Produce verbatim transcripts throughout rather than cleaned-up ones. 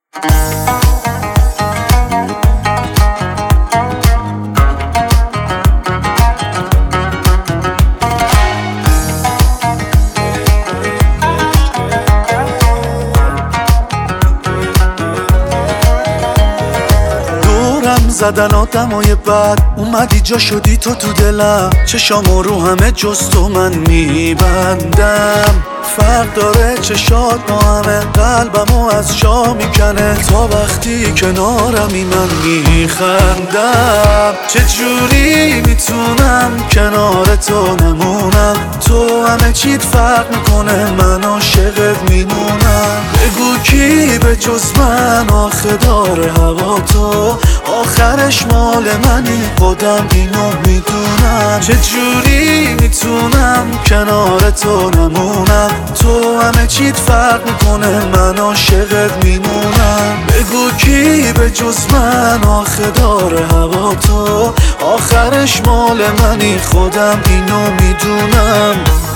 زدن آدمای بد اومدی جا شدی تو تو دلم، چشامو رو همه جز تو من میبندم. فرق داره چشات با همه، قلبمو از جا میکنه تا وقتی کنارمی من میخندم. چجوری میتونم کنار تو نمونم؟ تو همه چیت فرق میکنه، من عاشقت میمونم. بگو کی به جز من آخه داره هوا تو، آخرش مال منی خودم اینو میدونم. چجوری میتونم کنار تو نمونم؟ تو همه چیت فرق میکنه، من عاشقت میمونم. بگو کی به جز من آخه داره هوا تو، آخرش مال منی خودم اینو میدونم.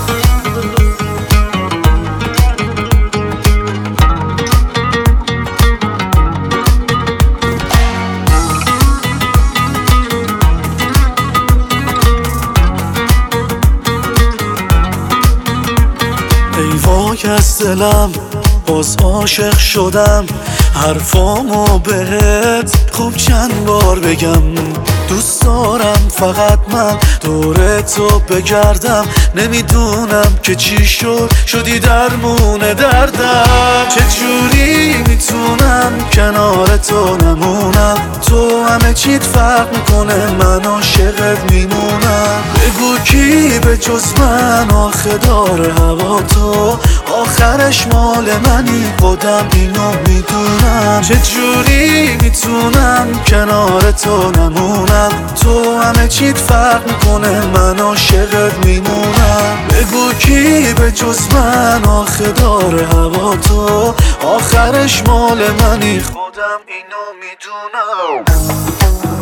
ای وای از دلم باز عاشق شدم، حرفامو بهت خوب چند بار بگم. دوست دارم فقط من دور تو بگردم، نمیدونم که چی شد شدی درمون دردم. چجوری میتونم کنار تو نمونم؟ تو همه چیت فرق میکنه، من عاشقت میمونم. بگو کی به جز من آخه داره هوا تو، آخرش مال منی خودم اینو میدونم. چجوری میتونم کنار تو نمونم؟ تو همه چیت فرق میکنه، من عاشقت میمونم. بگو کی به جز من آخه داره هوا تو، آخرش مال منی خودم اینو میدونم.